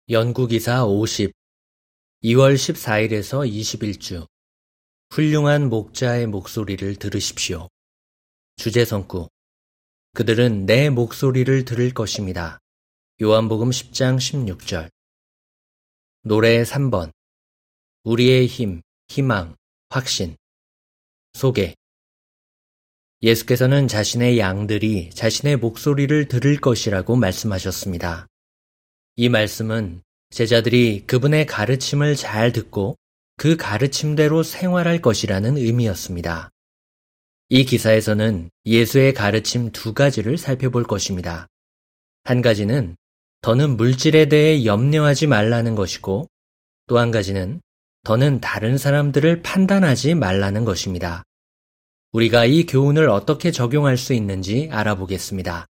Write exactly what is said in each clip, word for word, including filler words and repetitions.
연구기사 오십, 이월 십사일에서 이십일주 훌륭한 목자의 목소리를 들으십시오. 주제성구 그들은 내 목소리를 들을 것입니다. 요한복음 십장 십육절 노래 삼번 우리의 힘, 희망, 확신 소개 예수께서는 자신의 양들이 자신의 목소리를 들을 것이라고 말씀하셨습니다. 이 말씀은 제자들이 그분의 가르침을 잘 듣고 그 가르침대로 생활할 것이라는 의미였습니다. 이 기사에서는 예수의 가르침 두 가지를 살펴볼 것입니다. 한 가지는 더는 물질에 대해 염려하지 말라는 것이고 또 한 가지는 더는 다른 사람들을 판단하지 말라는 것입니다. 우리가 이 교훈을 어떻게 적용할 수 있는지 알아보겠습니다.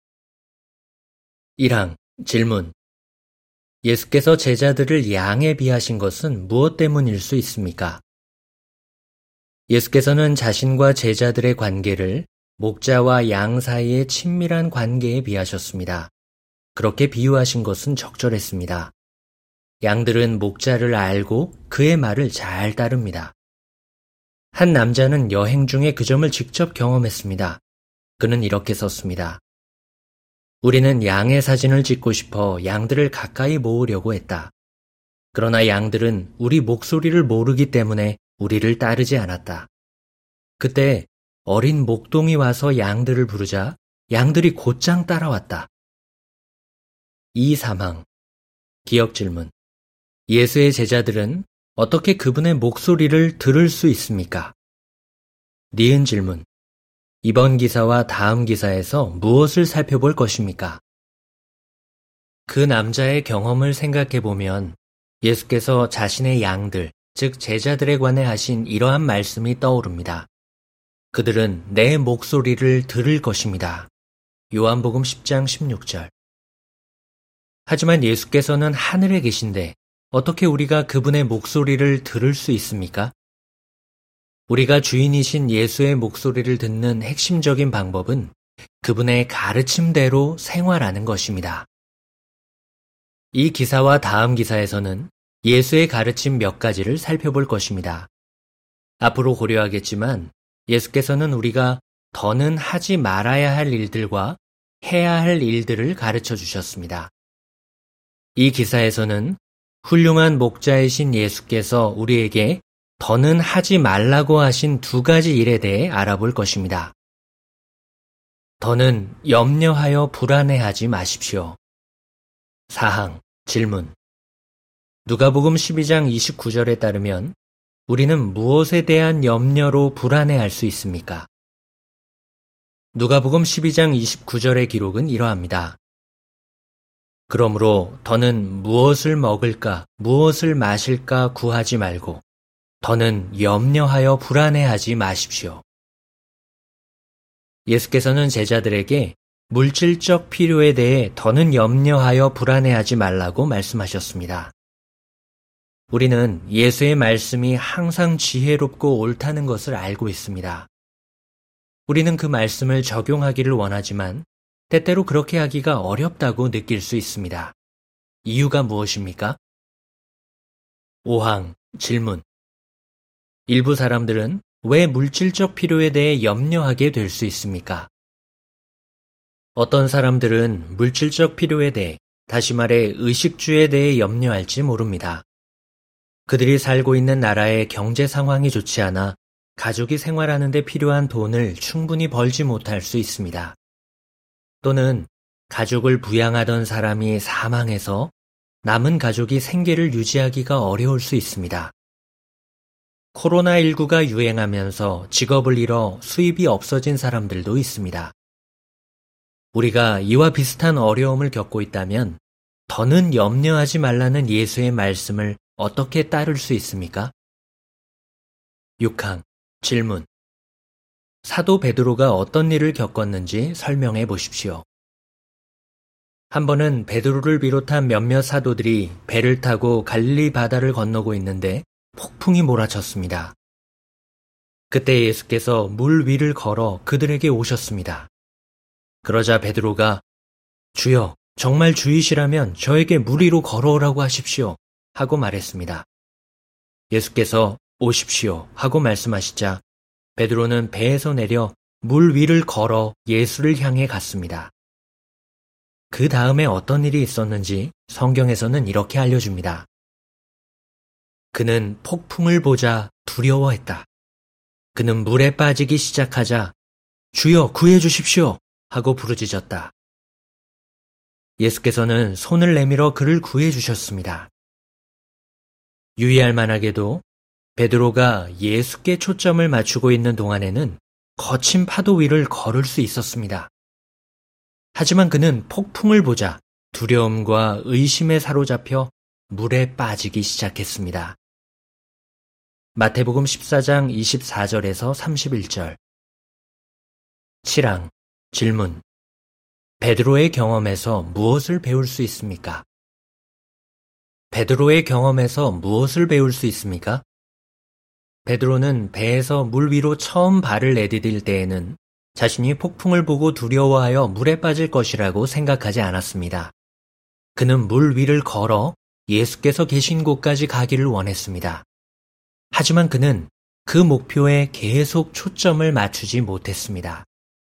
일항 질문 예수께서 제자들을 양에 비하신 것은 무엇 때문일 수 있습니까? 예수께서는 자신과 제자들의 관계를 목자와 양 사이의 친밀한 관계에 비하셨습니다. 그렇게 비유하신 것은 적절했습니다. 양들은 목자를 알고 그의 말을 잘 따릅니다. 한 남자는 여행 중에 그 점을 직접 경험했습니다. 그는 이렇게 썼습니다. 우리는 양의 사진을 찍고 싶어 양들을 가까이 모으려고 했다. 그러나 양들은 우리 목소리를 모르기 때문에 우리를 따르지 않았다. 그때 어린 목동이 와서 양들을 부르자 양들이 곧장 따라왔다. 이삼항 기억 질문 예수의 제자들은 어떻게 그분의 목소리를 들을 수 있습니까? 니은 질문 이번 기사와 다음 기사에서 무엇을 살펴볼 것입니까? 그 남자의 경험을 생각해보면 예수께서 자신의 양들, 즉 제자들에 관해 하신 이러한 말씀이 떠오릅니다. 그들은 내 목소리를 들을 것입니다. 요한복음 십장 십육절 하지만 예수께서는 하늘에 계신데 어떻게 우리가 그분의 목소리를 들을 수 있습니까? 우리가 주인이신 예수의 목소리를 듣는 핵심적인 방법은 그분의 가르침대로 생활하는 것입니다. 이 기사와 다음 기사에서는 예수의 가르침 몇 가지를 살펴볼 것입니다. 앞으로 고려하겠지만 예수께서는 우리가 더는 하지 말아야 할 일들과 해야 할 일들을 가르쳐 주셨습니다. 이 기사에서는 훌륭한 목자이신 예수께서 우리에게 더는 하지 말라고 하신 두 가지 일에 대해 알아볼 것입니다. 더는 염려하여 불안해하지 마십시오. 사항 질문 누가복음 십이장 이십구절에 따르면 우리는 무엇에 대한 염려로 불안해할 수 있습니까? 누가복음 십이장 이십구절의 기록은 이러합니다. 그러므로 더는 무엇을 먹을까, 무엇을 마실까 구하지 말고 더는 염려하여 불안해하지 마십시오. 예수께서는 제자들에게 물질적 필요에 대해 더는 염려하여 불안해하지 말라고 말씀하셨습니다. 우리는 예수의 말씀이 항상 지혜롭고 옳다는 것을 알고 있습니다. 우리는 그 말씀을 적용하기를 원하지만 때때로 그렇게 하기가 어렵다고 느낄 수 있습니다. 이유가 무엇입니까? 오항 질문 일부 사람들은 왜 물질적 필요에 대해 염려하게 될 수 있습니까? 어떤 사람들은 물질적 필요에 대해, 다시 말해 의식주에 대해 염려할지 모릅니다. 그들이 살고 있는 나라의 경제 상황이 좋지 않아 가족이 생활하는 데 필요한 돈을 충분히 벌지 못할 수 있습니다. 또는 가족을 부양하던 사람이 사망해서 남은 가족이 생계를 유지하기가 어려울 수 있습니다. 코로나십구가 유행하면서 직업을 잃어 수입이 없어진 사람들도 있습니다. 우리가 이와 비슷한 어려움을 겪고 있다면 더는 염려하지 말라는 예수의 말씀을 어떻게 따를 수 있습니까? 육항 질문 사도 베드로가 어떤 일을 겪었는지 설명해 보십시오. 한 번은 베드로를 비롯한 몇몇 사도들이 배를 타고 갈릴리 바다를 건너고 있는데 폭풍이 몰아쳤습니다. 그때 예수께서 물 위를 걸어 그들에게 오셨습니다. 그러자 베드로가 주여 정말 주이시라면 저에게 물 위로 걸어오라고 하십시오. 하고 말했습니다. 예수께서 오십시오 하고 말씀하시자 베드로는 배에서 내려 물 위를 걸어 예수를 향해 갔습니다. 그 다음에 어떤 일이 있었는지 성경에서는 이렇게 알려줍니다. 그는 폭풍을 보자 두려워했다. 그는 물에 빠지기 시작하자 주여 구해 주십시오 하고 부르짖었다. 예수께서는 손을 내밀어 그를 구해 주셨습니다. 유의할 만하게도 베드로가 예수께 초점을 맞추고 있는 동안에는 거친 파도 위를 걸을 수 있었습니다. 하지만 그는 폭풍을 보자 두려움과 의심에 사로잡혀 물에 빠지기 시작했습니다. 마태복음 십사 장 이십사 절에서 삼십일 절. 칠 항 질문. 베드로의 경험에서 무엇을 배울 수 있습니까? 베드로의 경험에서 무엇을 배울 수 있습니까? 베드로는 배에서 물 위로 처음 발을 내디딜 때에는 자신이 폭풍을 보고 두려워하여 물에 빠질 것이라고 생각하지 않았습니다. 그는 물 위를 걸어 예수께서 계신 곳까지 가기를 원했습니다. 하지만 그는 그 목표에 계속 초점을 맞추지 못했습니다.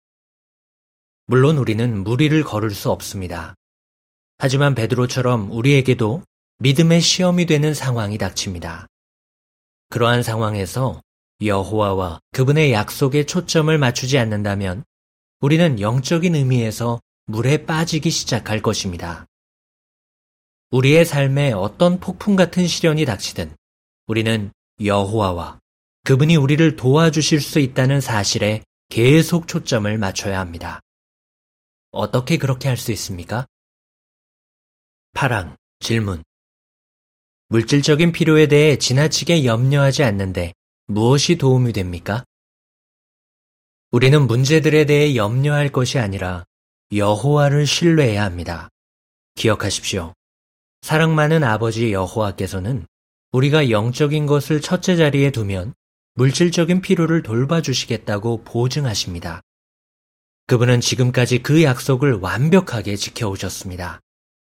물론 우리는 물 위를 걸을 수 없습니다. 하지만 베드로처럼 우리에게도 믿음의 시험이 되는 상황이 닥칩니다. 그러한 상황에서 여호와와 그분의 약속에 초점을 맞추지 않는다면 우리는 영적인 의미에서 물에 빠지기 시작할 것입니다. 우리의 삶에 어떤 폭풍 같은 시련이 닥치든 우리는 여호와와 그분이 우리를 도와주실 수 있다는 사실에 계속 초점을 맞춰야 합니다. 어떻게 그렇게 할 수 있습니까? 팔 항 질문. 물질적인 필요에 대해 지나치게 염려하지 않는데 무엇이 도움이 됩니까? 우리는 문제들에 대해 염려할 것이 아니라 여호와를 신뢰해야 합니다. 기억하십시오. 사랑 많은 아버지 여호와께서는 우리가 영적인 것을 첫째 자리에 두면 물질적인 필요를 돌봐주시겠다고 보증하십니다. 그분은 지금까지 그 약속을 완벽하게 지켜오셨습니다.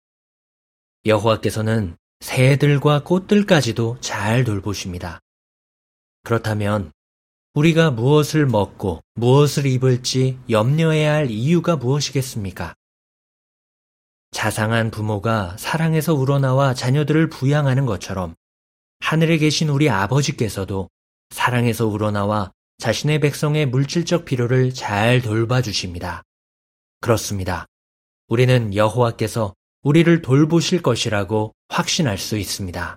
여호와께서는 새들과 꽃들까지도 잘 돌보십니다. 그렇다면 우리가 무엇을 먹고 무엇을 입을지 염려해야 할 이유가 무엇이겠습니까? 자상한 부모가 사랑에서 우러나와 자녀들을 부양하는 것처럼 하늘에 계신 우리 아버지께서도 사랑에서 우러나와 자신의 백성의 물질적 필요를 잘 돌봐주십니다. 그렇습니다. 우리는 여호와께서 우리를 돌보실 것이라고 확신할 수 있습니다.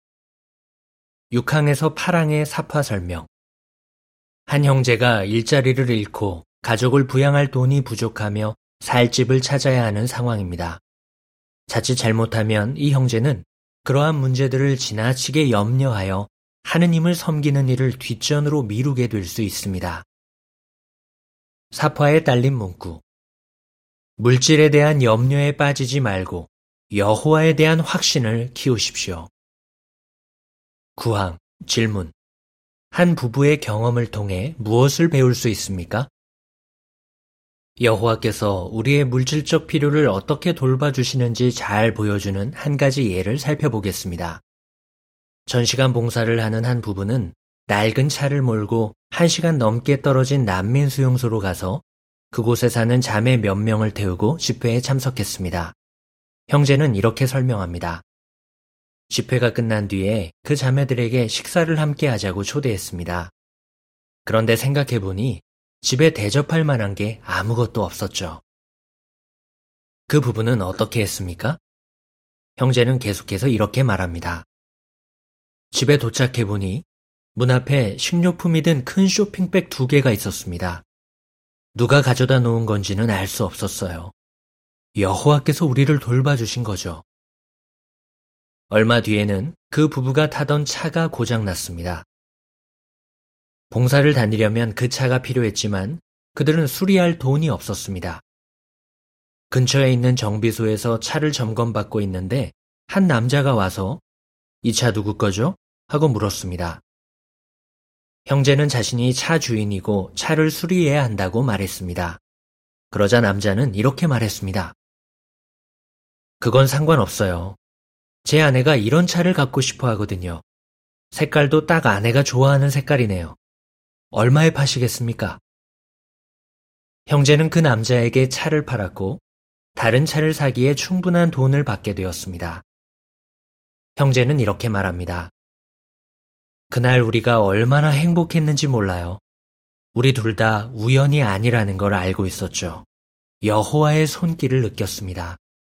육 항에서 팔 항의 사파 설명. 한 형제가 일자리를 잃고 가족을 부양할 돈이 부족하며 살 집을 찾아야 하는 상황입니다. 자칫 잘못하면 이 형제는 그러한 문제들을 지나치게 염려하여 하느님을 섬기는 일을 뒷전으로 미루게 될 수 있습니다. 사파에 딸린 문구. 물질에 대한 염려에 빠지지 말고 여호와에 대한 확신을 키우십시오. 구 항 질문. 한 부부의 경험을 통해 무엇을 배울 수 있습니까? 여호와께서 우리의 물질적 필요를 어떻게 돌봐주시는지 잘 보여주는 한 가지 예를 살펴보겠습니다. 전시간 봉사를 하는 한 부부는 낡은 차를 몰고 한 시간 넘게 떨어진 난민 수용소로 가서 그곳에 사는 자매 몇 명을 태우고 집회에 참석했습니다. 형제는 이렇게 설명합니다. 집회가 끝난 뒤에 그 자매들에게 식사를 함께 하자고 초대했습니다. 그런데 생각해보니 집에 대접할 만한 게 아무것도 없었죠. 그 부부는 어떻게 했습니까? 형제는 계속해서 이렇게 말합니다. 집에 도착해보니 문 앞에 식료품이 든 큰 쇼핑백 두 개가 있었습니다. 누가 가져다 놓은 건지는 알 수 없었어요. 여호와께서 우리를 돌봐주신 거죠. 얼마 뒤에는 그 부부가 타던 차가 고장났습니다. 봉사를 다니려면 그 차가 필요했지만 그들은 수리할 돈이 없었습니다. 근처에 있는 정비소에서 차를 점검받고 있는데 한 남자가 와서 이 차 누구 거죠? 하고 물었습니다. 형제는 자신이 차 주인이고 차를 수리해야 한다고 말했습니다. 그러자 남자는 이렇게 말했습니다. 그건 상관없어요. 제 아내가 이런 차를 갖고 싶어 하거든요. 색깔도 딱 아내가 좋아하는 색깔이네요. 얼마에 파시겠습니까? 형제는 그 남자에게 차를 팔았고 다른 차를 사기에 충분한 돈을 받게 되었습니다. 형제는 이렇게 말합니다. 그날 우리가 얼마나 행복했는지 몰라요. 우리 둘 다 우연이 아니라는 걸 알고 있었죠. 여호와의 손길을 느꼈습니다.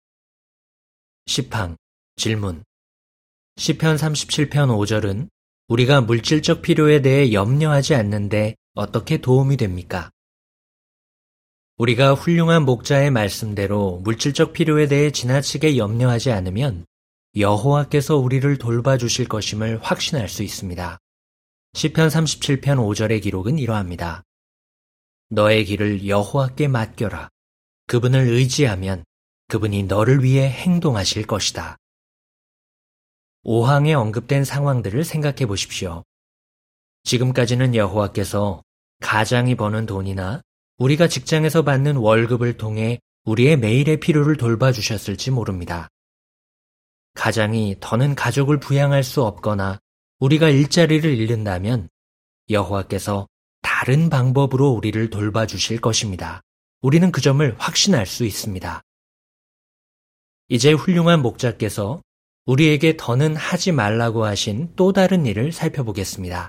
시편 질문. 시편 삼십칠 편 오 절은 우리가 물질적 필요에 대해 염려하지 않는데 어떻게 도움이 됩니까? 우리가 훌륭한 목자의 말씀대로 물질적 필요에 대해 지나치게 염려하지 않으면 여호와께서 우리를 돌봐주실 것임을 확신할 수 있습니다. 시편 삼십칠 편 오 절의 기록은 이러합니다. 너의 길을 여호와께 맡겨라. 그분을 의지하면 그분이 너를 위해 행동하실 것이다. 오 항에 언급된 상황들을 생각해 보십시오. 지금까지는 여호와께서 가장이 버는 돈이나 우리가 직장에서 받는 월급을 통해 우리의 매일의 필요를 돌봐주셨을지 모릅니다. 가장이 더는 가족을 부양할 수 없거나 우리가 일자리를 잃는다면 여호와께서 다른 방법으로 우리를 돌봐주실 것입니다. 우리는 그 점을 확신할 수 있습니다. 이제 훌륭한 목자께서 우리에게 더는 하지 말라고 하신 또 다른 일을 살펴보겠습니다.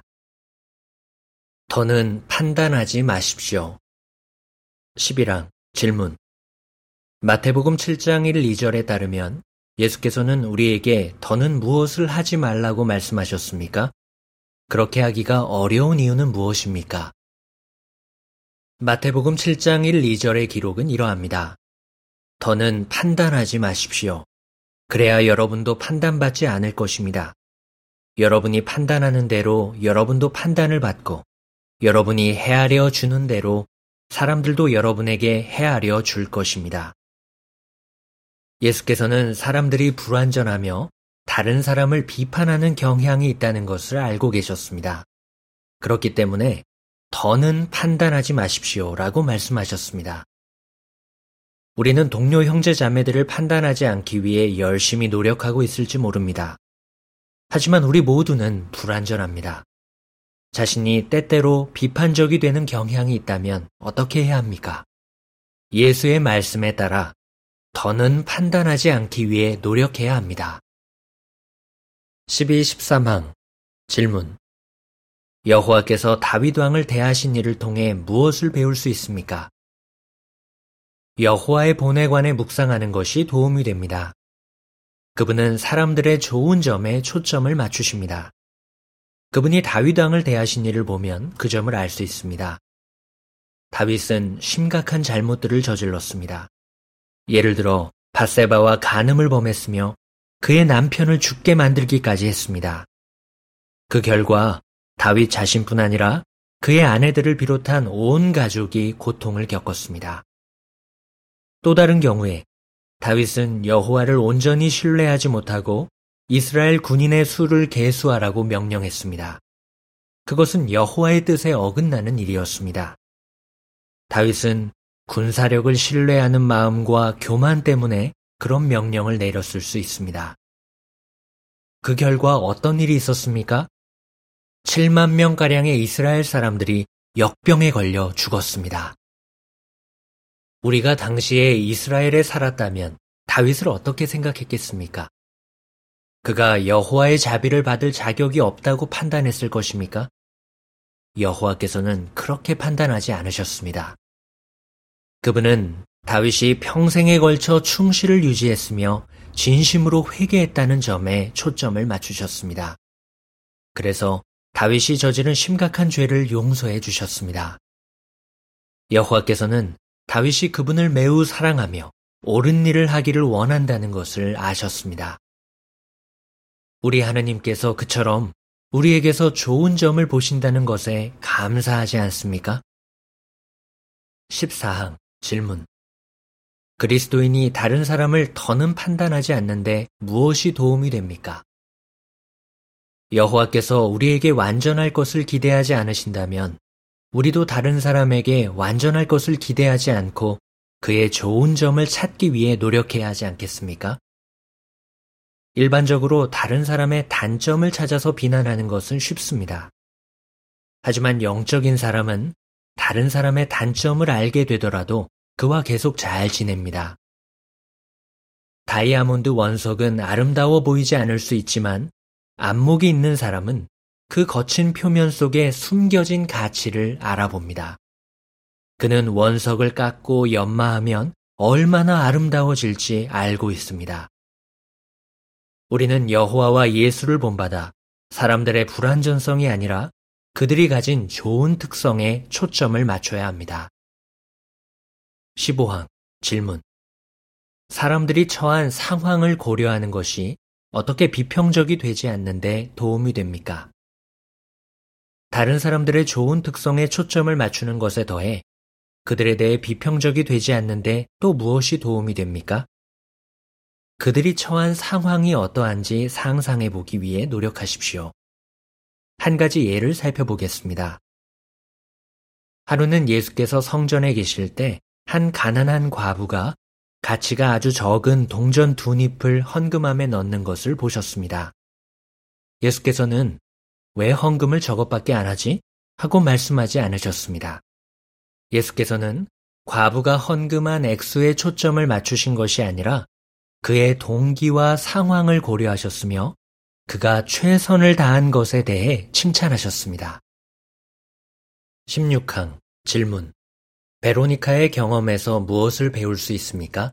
더는 판단하지 마십시오. 십일 항 질문. 마태복음 칠 장 일, 이 절에 따르면 예수께서는 우리에게 더는 무엇을 하지 말라고 말씀하셨습니까? 그렇게 하기가 어려운 이유는 무엇입니까? 마태복음 칠 장 일, 이 절의 기록은 이러합니다. 더는 판단하지 마십시오. 그래야 여러분도 판단받지 않을 것입니다. 여러분이 판단하는 대로 여러분도 판단을 받고 여러분이 헤아려 주는 대로 사람들도 여러분에게 헤아려 줄 것입니다. 예수께서는 사람들이 불완전하며 다른 사람을 비판하는 경향이 있다는 것을 알고 계셨습니다. 그렇기 때문에 더는 판단하지 마십시오라고 말씀하셨습니다. 우리는 동료 형제 자매들을 판단하지 않기 위해 열심히 노력하고 있을지 모릅니다. 하지만 우리 모두는 불완전합니다. 자신이 때때로 비판적이 되는 경향이 있다면 어떻게 해야 합니까? 예수의 말씀에 따라 더는 판단하지 않기 위해 노력해야 합니다. 십이, 십삼 항 질문. 여호와께서 다윗 왕을 대하신 일을 통해 무엇을 배울 수 있습니까? 여호와의 본에 관해 묵상하는 것이 도움이 됩니다. 그분은 사람들의 좋은 점에 초점을 맞추십니다. 그분이 다윗 왕을 대하신 일을 보면 그 점을 알 수 있습니다. 다윗은 심각한 잘못들을 저질렀습니다. 예를 들어 밧세바와 간음을 범했으며 그의 남편을 죽게 만들기까지 했습니다. 그 결과 다윗 자신뿐 아니라 그의 아내들을 비롯한 온 가족이 고통을 겪었습니다. 또 다른 경우에 다윗은 여호와를 온전히 신뢰하지 못하고 이스라엘 군인의 수를 계수하라고 명령했습니다. 그것은 여호와의 뜻에 어긋나는 일이었습니다. 다윗은 군사력을 신뢰하는 마음과 교만 때문에 그런 명령을 내렸을 수 있습니다. 그 결과 어떤 일이 있었습니까? 칠만 명가량의 이스라엘 사람들이 역병에 걸려 죽었습니다. 우리가 당시에 이스라엘에 살았다면 다윗을 어떻게 생각했겠습니까? 그가 여호와의 자비를 받을 자격이 없다고 판단했을 것입니까? 여호와께서는 그렇게 판단하지 않으셨습니다. 그분은 다윗이 평생에 걸쳐 충실을 유지했으며 진심으로 회개했다는 점에 초점을 맞추셨습니다. 그래서 다윗이 저지른 심각한 죄를 용서해 주셨습니다. 여호와께서는 다윗이 그분을 매우 사랑하며 옳은 일을 하기를 원한다는 것을 아셨습니다. 우리 하느님께서 그처럼 우리에게서 좋은 점을 보신다는 것에 감사하지 않습니까? 십사 항 질문. 그리스도인이 다른 사람을 더는 판단하지 않는데 무엇이 도움이 됩니까? 여호와께서 우리에게 완전할 것을 기대하지 않으신다면 우리도 다른 사람에게 완전할 것을 기대하지 않고 그의 좋은 점을 찾기 위해 노력해야 하지 않겠습니까? 일반적으로 다른 사람의 단점을 찾아서 비난하는 것은 쉽습니다. 하지만 영적인 사람은 다른 사람의 단점을 알게 되더라도 그와 계속 잘 지냅니다. 다이아몬드 원석은 아름다워 보이지 않을 수 있지만 안목이 있는 사람은 그 거친 표면 속에 숨겨진 가치를 알아봅니다. 그는 원석을 깎고 연마하면 얼마나 아름다워질지 알고 있습니다. 우리는 여호와와 예수를 본받아 사람들의 불완전성이 아니라 그들이 가진 좋은 특성에 초점을 맞춰야 합니다. 십오 항 질문. 사람들이 처한 상황을 고려하는 것이 어떻게 비평적이 되지 않는데 도움이 됩니까? 다른 사람들의 좋은 특성에 초점을 맞추는 것에 더해 그들에 대해 비평적이 되지 않는데 또 무엇이 도움이 됩니까? 그들이 처한 상황이 어떠한지 상상해 보기 위해 노력하십시오. 한 가지 예를 살펴보겠습니다. 하루는 예수께서 성전에 계실 때 한 가난한 과부가 가치가 아주 적은 동전 두 잎을 헌금함에 넣는 것을 보셨습니다. 예수께서는 왜 헌금을 저것밖에 안 하지? 하고 말씀하지 않으셨습니다. 예수께서는 과부가 헌금한 액수에 초점을 맞추신 것이 아니라 그의 동기와 상황을 고려하셨으며 그가 최선을 다한 것에 대해 칭찬하셨습니다. 십육 항 질문. 베로니카의 경험에서 무엇을 배울 수 있습니까?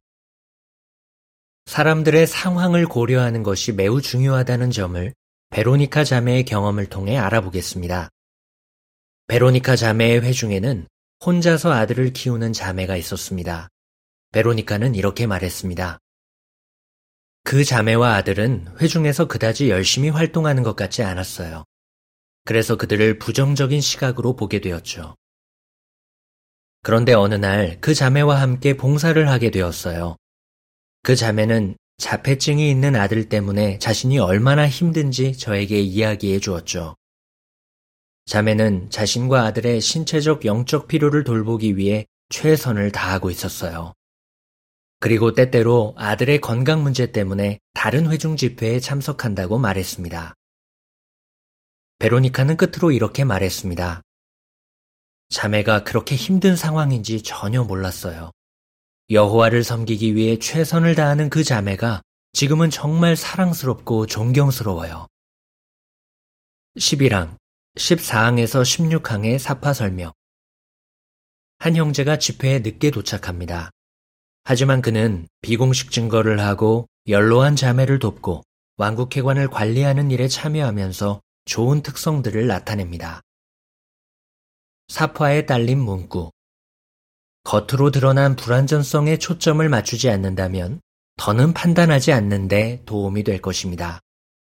사람들의 상황을 고려하는 것이 매우 중요하다는 점을 베로니카 자매의 경험을 통해 알아보겠습니다. 베로니카 자매의 회중에는 혼자서 아들을 키우는 자매가 있었습니다. 베로니카는 이렇게 말했습니다. 그 자매와 아들은 회중에서 그다지 열심히 활동하는 것 같지 않았어요. 그래서 그들을 부정적인 시각으로 보게 되었죠. 그런데 어느 날 그 자매와 함께 봉사를 하게 되었어요. 그 자매는 자폐증이 있는 아들 때문에 자신이 얼마나 힘든지 저에게 이야기해 주었죠. 자매는 자신과 아들의 신체적 영적 필요를 돌보기 위해 최선을 다하고 있었어요. 그리고 때때로 아들의 건강 문제 때문에 다른 회중 집회에 참석한다고 말했습니다. 베로니카는 끝으로 이렇게 말했습니다. 자매가 그렇게 힘든 상황인지 전혀 몰랐어요. 여호와를 섬기기 위해 최선을 다하는 그 자매가 지금은 정말 사랑스럽고 존경스러워요. 십일 항, 십사 항에서 십육 항의 사파 설명. 한 형제가 집회에 늦게 도착합니다. 하지만 그는 비공식 증거를 하고 연로한 자매를 돕고 왕국회관을 관리하는 일에 참여하면서 좋은 특성들을 나타냅니다. 사파에 딸린 문구. 겉으로 드러난 불완전성에 초점을 맞추지 않는다면 더는 판단하지 않는데 도움이 될 것입니다.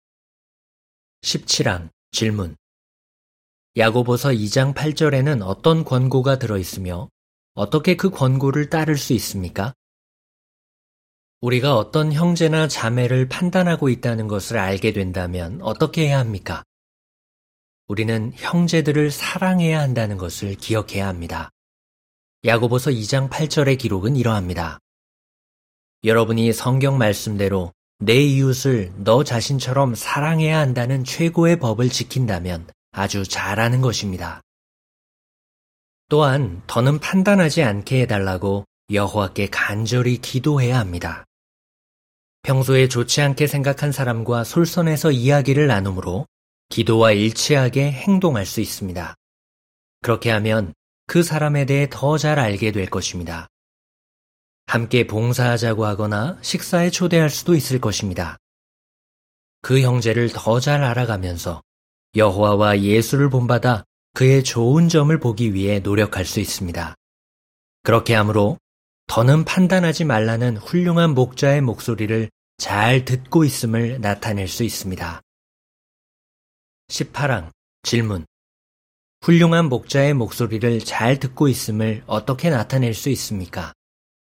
십칠 항 질문. 야고보서 이 장 팔 절에는 어떤 권고가 들어있으며 어떻게 그 권고를 따를 수 있습니까? 우리가 어떤 형제나 자매를 판단하고 있다는 것을 알게 된다면 어떻게 해야 합니까? 우리는 형제들을 사랑해야 한다는 것을 기억해야 합니다. 야고보서 이 장 팔 절의 기록은 이러합니다. 여러분이 성경 말씀대로 내 이웃을 너 자신처럼 사랑해야 한다는 최고의 법을 지킨다면 아주 잘하는 것입니다. 또한 더는 판단하지 않게 해달라고 여호와께 간절히 기도해야 합니다. 평소에 좋지 않게 생각한 사람과 솔선해서 이야기를 나누므로 기도와 일치하게 행동할 수 있습니다. 그렇게 하면 그 사람에 대해 더 잘 알게 될 것입니다. 함께 봉사하자고 하거나 식사에 초대할 수도 있을 것입니다. 그 형제를 더 잘 알아가면서 여호와와 예수를 본받아 그의 좋은 점을 보기 위해 노력할 수 있습니다. 그렇게 함으로 더는 판단하지 말라는 훌륭한 목자의 목소리를 잘 듣고 있음을 나타낼 수 있습니다. 십팔 항 질문. 훌륭한 목자의 목소리를 잘 듣고 있음을 어떻게 나타낼 수 있습니까?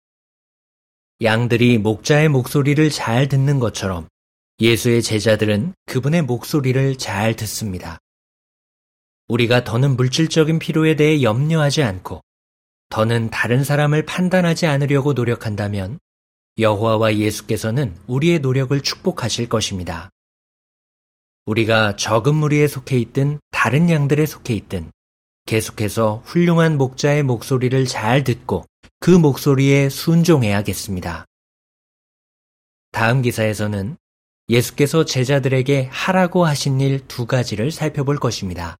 양들이 목자의 목소리를 잘 듣는 것처럼 예수의 제자들은 그분의 목소리를 잘 듣습니다. 우리가 더는 물질적인 필요에 대해 염려하지 않고 더는 다른 사람을 판단하지 않으려고 노력한다면 여호와와 예수께서는 우리의 노력을 축복하실 것입니다. 우리가 적은 무리에 속해 있든 다른 양들에 속해 있든 계속해서 훌륭한 목자의 목소리를 잘 듣고 그 목소리에 순종해야겠습니다. 다음 기사에서는 예수께서 제자들에게 하라고 하신 일 두 가지를 살펴볼 것입니다.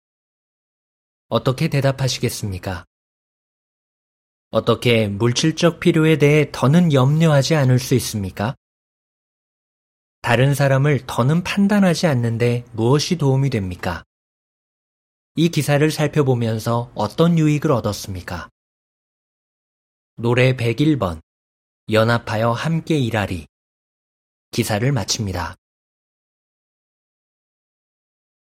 어떻게 대답하시겠습니까? 어떻게 물질적 필요에 대해 더는 염려하지 않을 수 있습니까? 다른 사람을 더는 판단하지 않는데 무엇이 도움이 됩니까? 이 기사를 살펴보면서 어떤 유익을 얻었습니까? 노래 백일 번 연합하여 함께 일하리 기사를 마칩니다.